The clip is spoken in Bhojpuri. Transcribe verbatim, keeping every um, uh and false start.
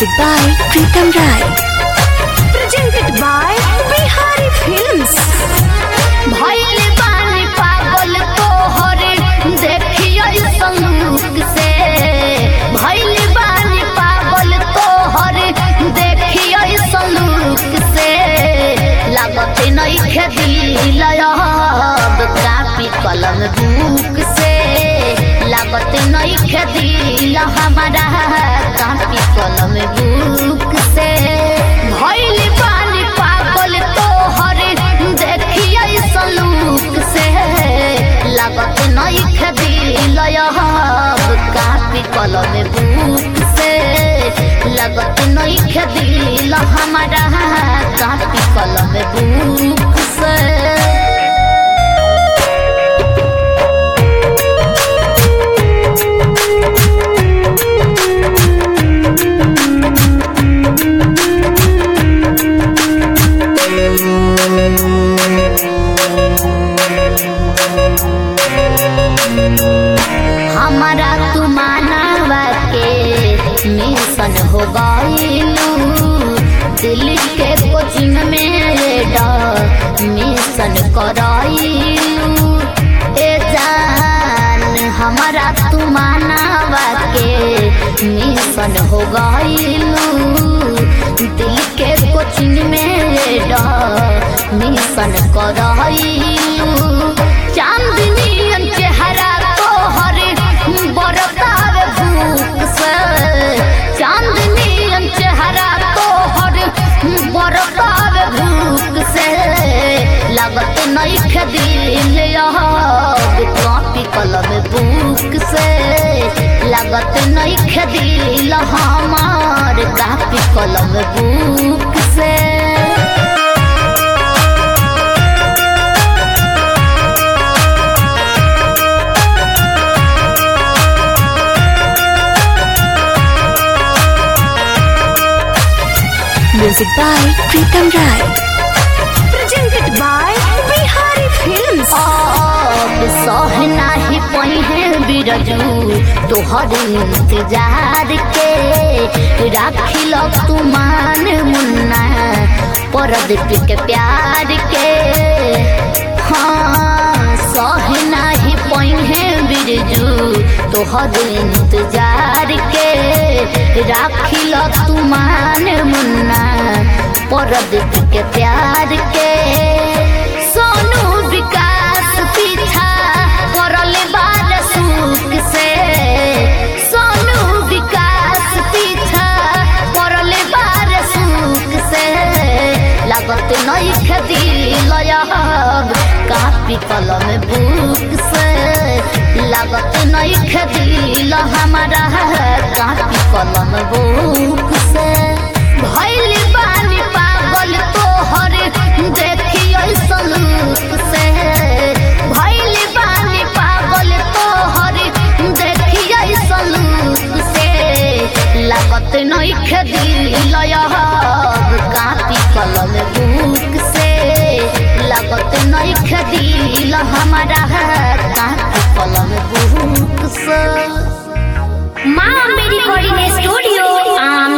Music by Pritam Rai. Presented by Bihari Films. भइल बानी पागल तोहरे देखियो संग से भइल बानी पागल तोहरे देखियो संग से लागत नइखे दिल अब कापी कलम बुक से लागत नइखे दिल हमारा कापी कलम बुक से भइल बानी पागल तोहरे देखियो संग से लागत नइखे दिल अब कापी कलम बुक से लागत नइखे दिल हमारा कापी कलम बुक से हमारा तू मानवा के मिशन हो गइलू दिल के कोचिंग में मिशन कराइलू ए जान हमारा तू मानवा के मिशन हो गइलू दिल के कोचिंग में मिशन कराइलू चांदनी चेहरा तोहरे बरतार भूख से चांदनी चेहरा तोहरे बरतार भूख से लागत नइखे दिल अब कापी कलम बुक से लागत नइखे दिल हमार कापी कलम बुक से Music by Pritam Rai. Presented by Bihari Films. अब सहना ही पहिए बिरजू तोहर इंतजार के राखिल तू मान मुन्ना परदीप के प्यार के हाँ सहना ही पहिए बिरजू तोहर इंतजार के राखिल तू मान मुन्ना परदीप के प्यार के सोनू विकास पीछा करल बार सुख से सोनू विकास पीछा करल बार सुख से लागत नइखे दिल अब कापी कलम बुक से लागत नइखे दिल हमारा कापी कलम बुक से भइल बानी पागल तोहरे देखियो सलूक से भइल बानी पागल तोहरे देखियो सलूक से लागत नइखे दिल अब कापी कलम बुक से लागत नइखे दिल हमारा कापी कलम बुक से माँ मेरी कोऑर्डिनेट स्टूडियो